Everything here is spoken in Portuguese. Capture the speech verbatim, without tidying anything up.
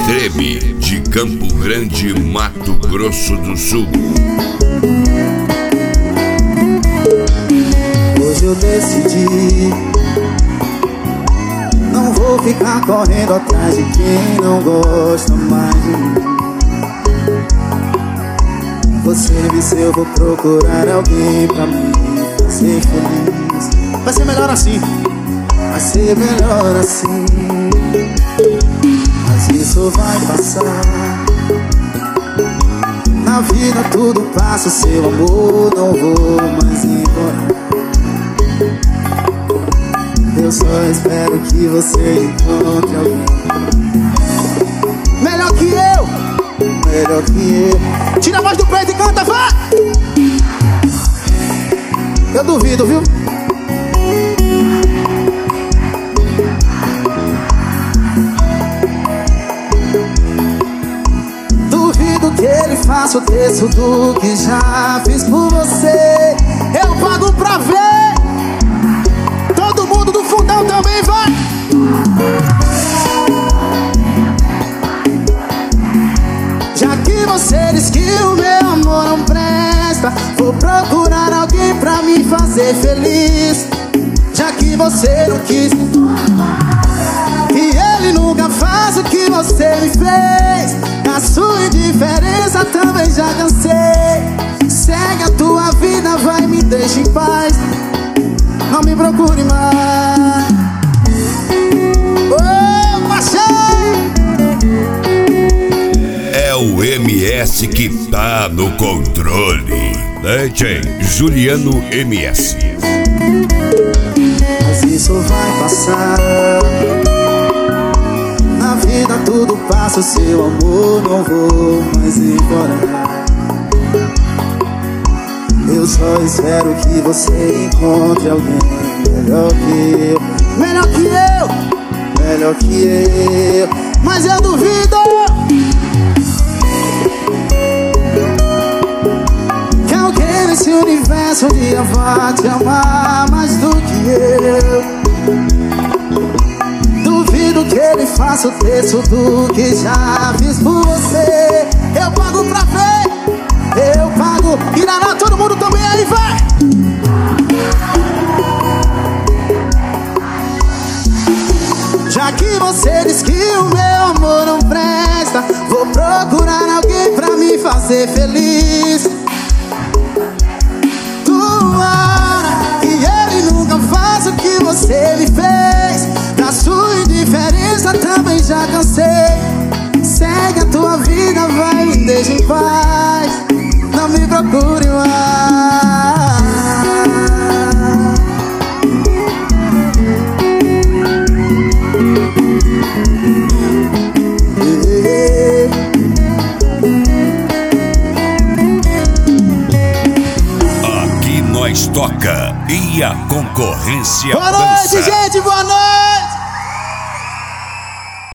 Treme, de Campo Grande, Mato Grosso do Sul. Hoje eu decidi, não vou ficar correndo atrás de quem não gosta mais de mim. Você me disse, eu vou procurar alguém pra me fazer feliz. Vai ser melhor assim, vai ser melhor assim. Mas isso vai passar. Na vida tudo passa, o seu amor não vou mais embora. Eu só espero que você encontre alguém melhor que eu, melhor que eu. Tira a voz do peito e canta, vai! Eu duvido, viu? Duvido que ele faça o terço do que já fiz por você. Eu pago pra ver. Todo mundo do fundão também vai. Já que você diz que o meu amor não presta, vou procurar alguém pra me fazer feliz. Já que você não quis, e ele nunca faz o que você me fez. A sua indiferença também já cansei. Segue a tua vida, vai, me deixa em paz. Não me procure mais. Oh, paixão! É o M S que tá no controle. D J Juliano M S. Mas isso vai passar. Na vida tudo passa, o seu amor não vou mais embora. Eu só espero que você encontre alguém melhor que eu. Melhor que eu, melhor que eu. Mas eu duvido que alguém nesse universo um dia vá te amar mais do que eu. Duvido que ele faça o terço do que já fiz por você. Eu pago pra ver, eu pago. Irará, todo mundo também aí, vai! Já que você diz que o meu amor não presta, vou procurar alguém pra me fazer feliz. Tomara que ele nunca faça o que você me fez. Da sua indiferença também já cansei. Segue a tua vida, vai, me deixa em paz. Não me procure mais. Aqui nós toca e a concorrência boa dança. noite, gente, boa noite.